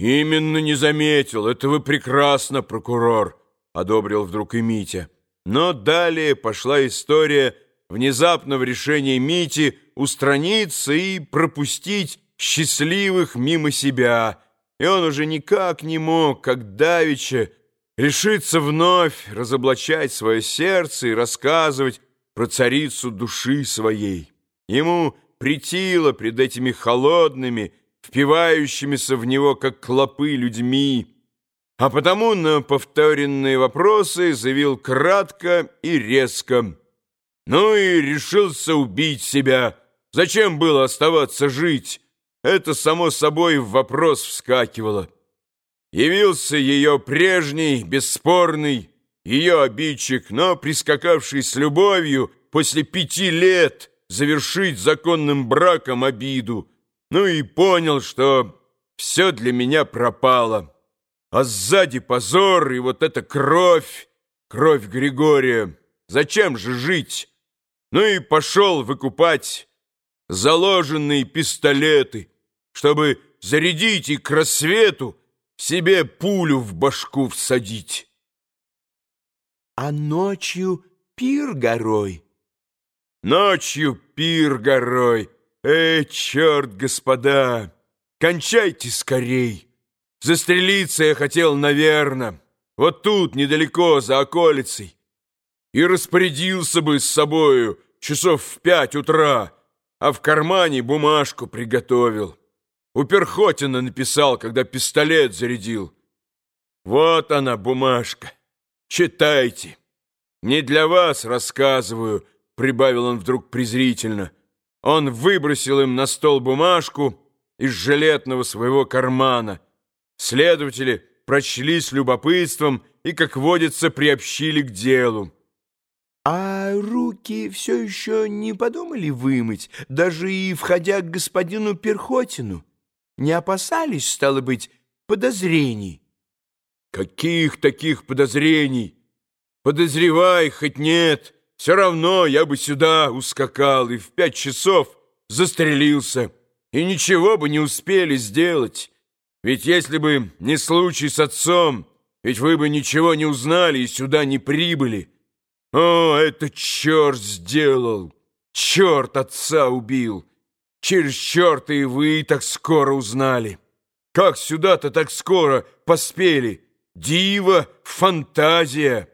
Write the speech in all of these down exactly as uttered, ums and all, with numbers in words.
«Именно не заметил. Это вы прекрасно, прокурор», — одобрил вдруг и Митя. Но далее пошла история внезапного решения Мити устраниться и пропустить счастливых мимо себя. И он уже никак не мог, как давеча, решиться вновь разоблачать свое сердце и рассказывать про царицу души своей. Ему претило пред этими холодными, впивающимися в него, как клопы, людьми, а потому на повторенные вопросы заявил кратко и резко. Ну и решился убить себя. Зачем было оставаться жить? Это, само собой, в вопрос вскакивало. Явился ее прежний, бесспорный, ее обидчик, но прискакавший с любовью после пяти лет завершить законным браком обиду. Ну и понял, что все для меня пропало. А сзади позор и вот эта кровь, кровь Григория. Зачем же жить? Ну и пошел выкупать заложенные пистолеты, чтобы зарядить и к рассвету себе пулю в башку всадить. А ночью пир горой. Ночью пир горой. Эй, черт, господа, кончайте скорей. Застрелиться я хотел, наверно, вот тут, недалеко, за околицей. И распорядился бы с собою часов в пять утра, а в кармане бумажку приготовил. У Перхотина написал, когда пистолет зарядил. Вот она, бумажка. Читайте. Не для вас рассказываю, прибавил он вдруг презрительно. Он выбросил им на стол бумажку из жилетного своего кармана. Следователи прочли с любопытством и, как водится, приобщили к делу. А руки все еще не подумали вымыть, даже и входя к господину Перхотину? Не опасались, стало быть, подозрений? Каких таких подозрений? Подозревай, хоть нет. Все равно я бы сюда ускакал и в пять часов застрелился. И ничего бы не успели сделать. Ведь если бы не случай с отцом, ведь вы бы ничего не узнали и сюда не прибыли. О, это черт сделал! Черт отца убил! Через черта и вы так скоро узнали. Как сюда-то так скоро поспели? Диво, фантазия!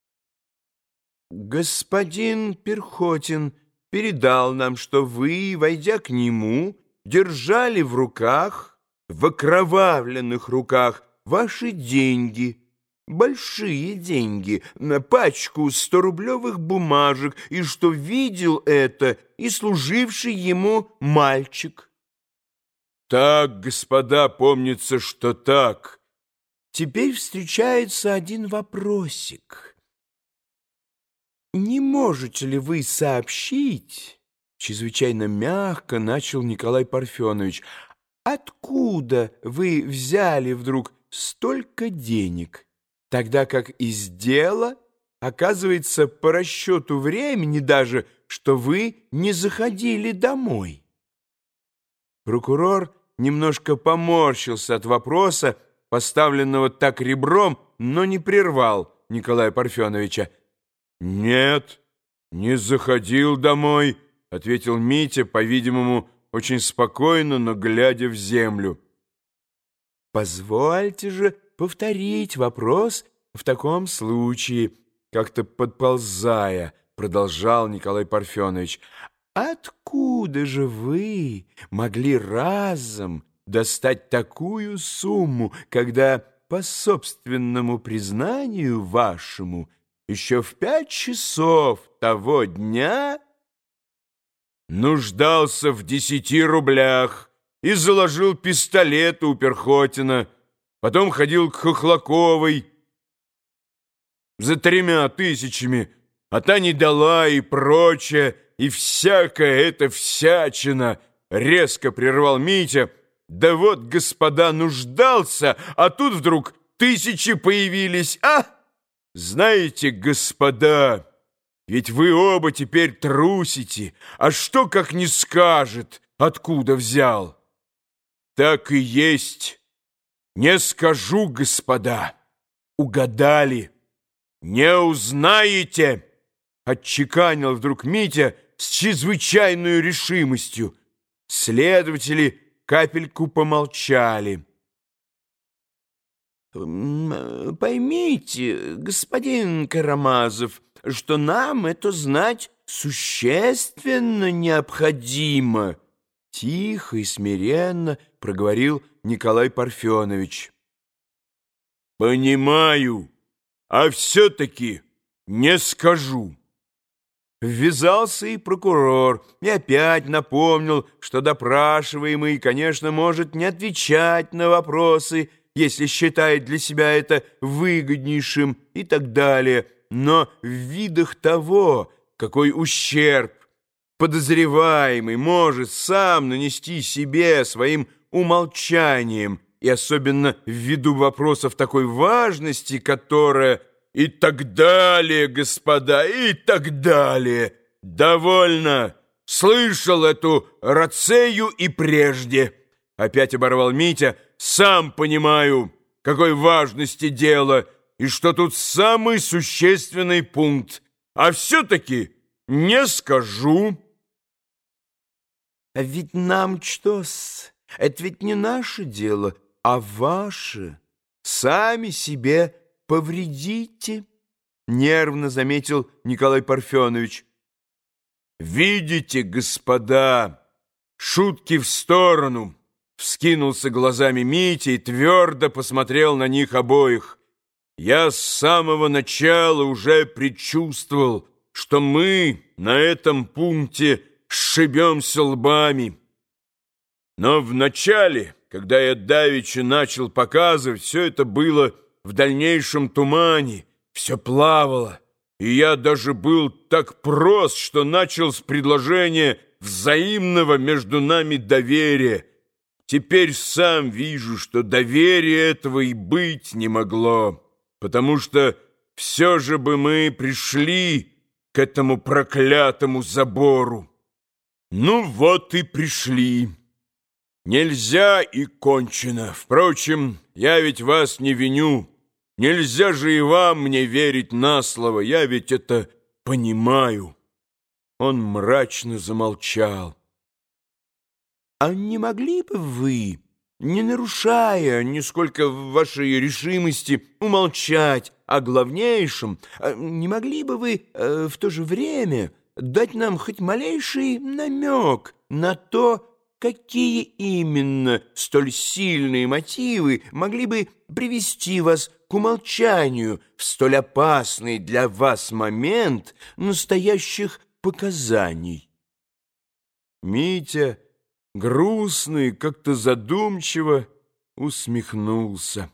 Господин Перхотин передал нам, что вы, войдя к нему, держали в руках, в окровавленных руках, ваши деньги, большие деньги, на пачку сторублевых бумажек, и что видел это и служивший ему мальчик. Так, господа, помнится, что так. Теперь встречается один вопросик. Не можете ли вы сообщить, чрезвычайно мягко начал Николай Парфенович, откуда вы взяли вдруг столько денег, тогда как из дела оказывается по расчету времени даже, что вы не заходили домой? Прокурор немножко поморщился от вопроса, поставленного так ребром, но не прервал Николая Парфеновича. «Нет, не заходил домой», — ответил Митя, по-видимому, очень спокойно, но глядя в землю. «Позвольте же повторить вопрос в таком случае», — как-то подползая, продолжал Николай Парфенович. «Откуда же вы могли разом достать такую сумму, когда, по собственному признанию вашему, еще в пять часов того дня нуждался в десяти рублях и заложил пистолет у Перхотина, потом ходил к Хохлаковой за тремя тысячами, а та не дала и прочее, и всякая эта всячина», — резко прервал Митя. «Да вот, господа, нуждался, а тут вдруг тысячи появились, а? Знаете, господа, ведь вы оба теперь трусите, а что как не скажет, откуда взял? Так и есть». Не скажу, господа. Угадали. Не узнаете, отчеканил вдруг Митя с чрезвычайной решимостью. Следователи капельку помолчали. Поймите, господин Карамазов, что нам это знать существенно необходимо, тихо и смиренно проговорил Николай Парфенович. Понимаю, а все-таки не скажу. Ввязался и прокурор, и опять напомнил, что допрашиваемый, конечно, может не отвечать на вопросы, если считает для себя это выгоднейшим и так далее, но в видах того, какой ущерб подозреваемый может сам нанести себе своим умолчанием, и особенно ввиду вопросов такой важности, которая... И так далее, господа, и так далее. Довольно. Слышал эту рацею и прежде. Опять оборвал Митя. Сам понимаю, какой важности дело, и что тут самый существенный пункт. А все-таки не скажу. А ведь нам что-с? Это ведь не наше дело, а ваше. Сами себе повредите, нервно заметил Николай Парфенович. Видите, господа, шутки в сторону. Вскинулся глазами Митя и твердо посмотрел на них обоих. Я с самого начала уже предчувствовал, что мы на этом пункте сшибемся лбами. Но вначале, когда я давеча начал показывать, все это было в дальнейшем тумане, все плавало, и я даже был так прост, что начал с предложения взаимного между нами доверия. Теперь сам вижу, что доверия этого и быть не могло, потому что все же бы мы пришли к этому проклятому забору. Ну вот и пришли. Нельзя и кончено. Впрочем, я ведь вас не виню. Нельзя же и вам мне верить на слово. Я ведь это понимаю. Он мрачно замолчал. А не могли бы вы, не нарушая нисколько вашей решимости умолчать о главнейшем, не могли бы вы э, в то же время дать нам хоть малейший намек на то, какие именно столь сильные мотивы могли бы привести вас к умолчанию в столь опасный для вас момент настоящих показаний? Митя, грустный, как-то задумчиво, усмехнулся.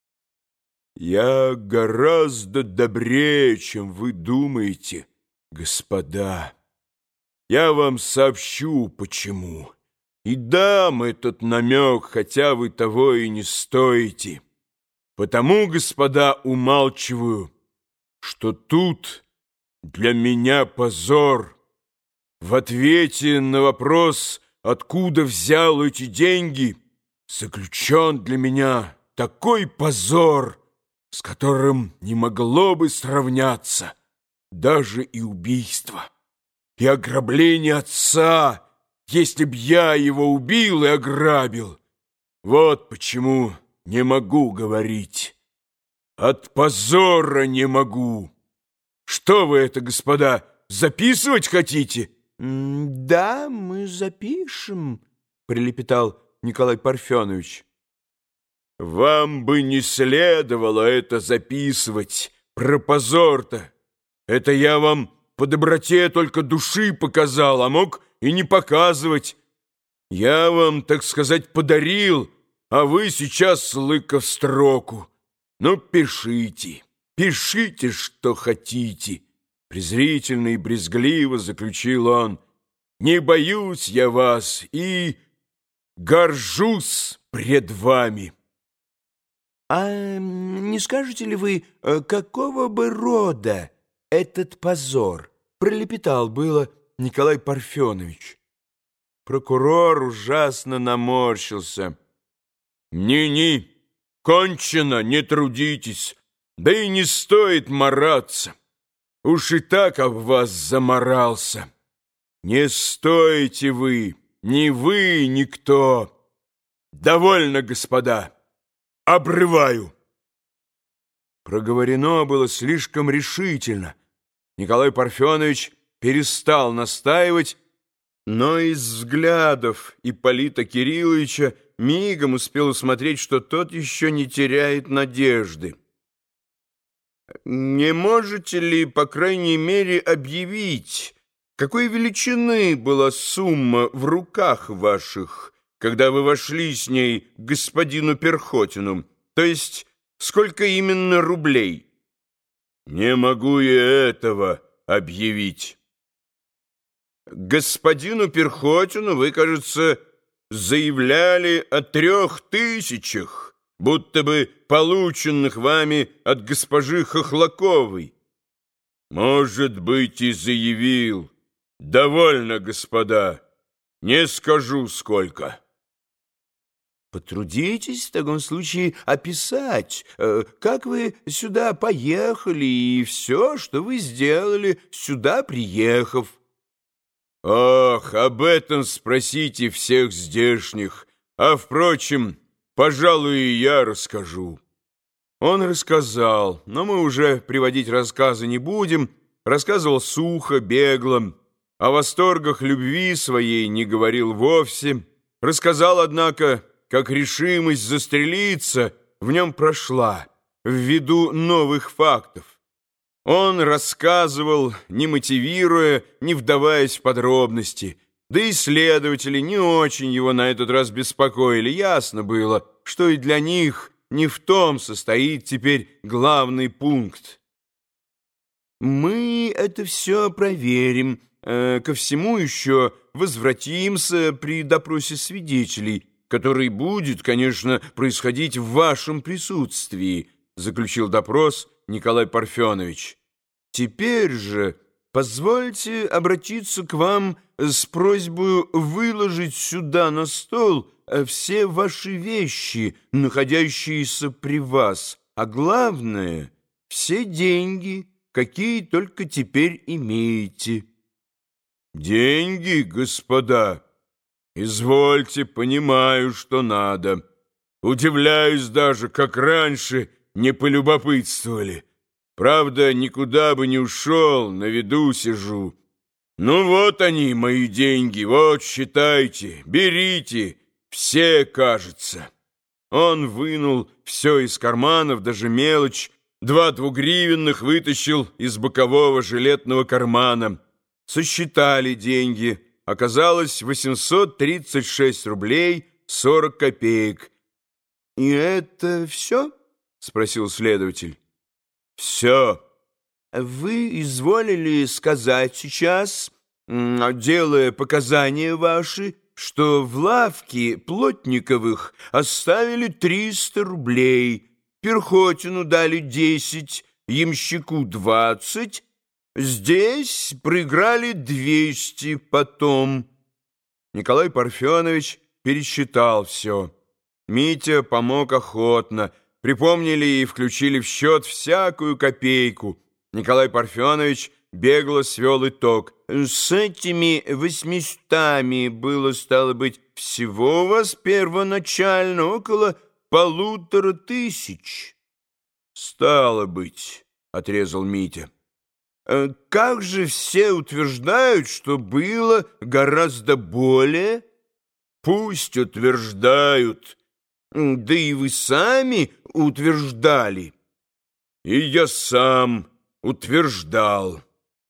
«Я гораздо добрее, чем вы думаете, господа. Я вам сообщу, почему. И дам этот намек, хотя вы того и не стоите. Потому, господа, умалчиваю, что тут для меня позор. В ответе на вопрос, откуда взял эти деньги, заключен для меня такой позор, с которым не могло бы сравняться даже и убийство, и ограбление отца, если б я его убил и ограбил. Вот почему не могу говорить. От позора не могу. Что вы это, господа, записывать хотите?» «Да, мы запишем», — прилепетал Николай Парфенович. «Вам бы не следовало это записывать, про позор-то. Это я вам по доброте только души показал, а мог и не показывать. Я вам, так сказать, подарил, а вы сейчас лыка в строку. Ну, пишите, пишите, что хотите». Презрительно и брезгливо заключил он. «Не боюсь я вас и горжусь пред вами». «А не скажете ли вы, какого бы рода этот позор?» — пролепетал было Николай Парфенович. Прокурор ужасно наморщился. «Ни-ни, кончено, не трудитесь, да и не стоит мараться. Уж и так об вас заморался. Не стоите вы, ни вы, никто. Довольно, господа, обрываю». Проговорено было слишком решительно. Николай Парфенович перестал настаивать, но из взглядов Ипполита Кирилловича мигом успел усмотреть, что тот еще не теряет надежды. «Не можете ли, по крайней мере, объявить, какой величины была сумма в руках ваших, когда вы вошли с ней к господину Перхотину, то есть сколько именно рублей?» «Не могу я этого объявить». «Господину Перхотину вы, кажется, заявляли о трех тысячах, будто бы полученных вами от госпожи Хохлаковой». «Может быть, и заявил. Довольно, господа, не скажу сколько». «Потрудитесь в таком случае описать, э, как вы сюда поехали и все, что вы сделали, сюда приехав». «Ох, об этом спросите всех здешних, а, впрочем, пожалуй, и я расскажу». Он рассказал, но мы уже приводить рассказы не будем, рассказывал сухо, бегло, о восторгах любви своей не говорил вовсе, рассказал, однако, как решимость застрелиться в нем прошла, ввиду новых фактов. Он рассказывал, не мотивируя, не вдаваясь в подробности, да и следователи не очень его на этот раз беспокоили. Ясно было, что и для них не в том состоит теперь главный пункт. «Мы это все проверим, э, ко всему еще возвратимся при допросе свидетелей, который будет, конечно, происходить в вашем присутствии», заключил допрос Николай Парфенович. «Теперь же позвольте обратиться к вам с просьбой выложить сюда на стол все ваши вещи, находящиеся при вас, а главное, все деньги, какие только теперь имеете». «Деньги, господа? Извольте, понимаю, что надо. Удивляюсь даже, как раньше не полюбопытствовали. Правда, никуда бы не ушел, на виду сижу. Ну вот они, мои деньги, вот считайте, берите, все, кажется». Он вынул все из карманов, даже мелочь, два двугривенных вытащил из бокового жилетного кармана. Сосчитали деньги. Оказалось восемьсот тридцать шесть рублей сорок копеек. «И это все?» — спросил следователь. «Все». «Вы изволили сказать сейчас, делая показания ваши, что в лавке Плотниковых оставили триста рублей, Перхотину дали десять, ямщику двадцать, здесь проиграли двести потом». Николай Парфенович пересчитал все. Митя помог охотно. Припомнили и включили в счет всякую копейку. Николай Парфенович бегло свел итог. «С этими восьмистами было, стало быть, всего у вас первоначально около полутора тысяч». «Стало быть», — отрезал Митя. «Как же все утверждают, что было гораздо более?» «Пусть утверждают. Да и вы сами утверждали». «И я сам утверждал».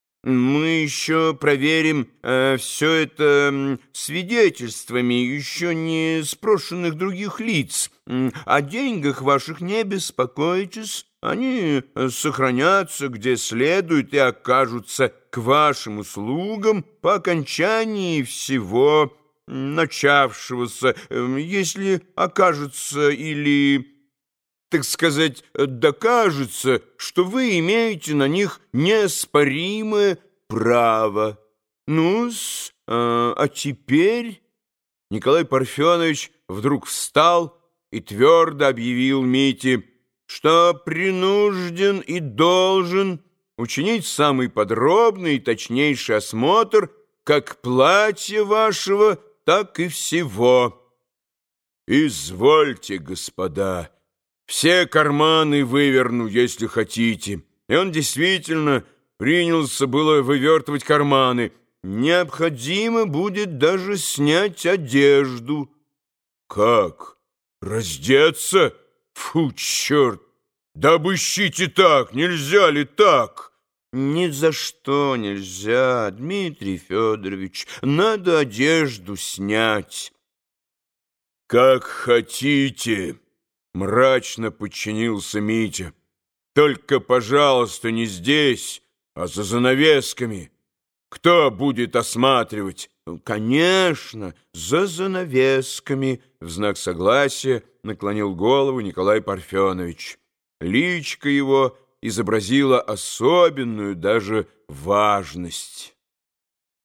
«Мы еще проверим э, все это э, свидетельствами еще не спрошенных других лиц. О деньгах ваших не беспокойтесь, они сохранятся где следует и окажутся к вашим услугам по окончании всего начавшегося, если окажется или, так сказать, докажется, что вы имеете на них неоспоримое право. Ну-с, а, а теперь...» Николай Парфенович вдруг встал, и твердо объявил Мите, что принужден и должен учинить самый подробный и точнейший осмотр как платья вашего, так и всего. «Извольте, господа, все карманы выверну, если хотите». И он действительно принялся было вывертывать карманы. «Необходимо будет даже снять одежду». «Как? Раздеться? Фу, черт! Да обыщите так, нельзя ли так?» «Ни за что нельзя, Дмитрий Федорович, надо одежду снять». «Как хотите», — мрачно подчинился Митя. «Только, пожалуйста, не здесь, а за занавесками. Кто будет осматривать?» «Конечно, за занавесками», — в знак согласия наклонил голову Николай Парфенович. Личико его изобразило особенную даже важность.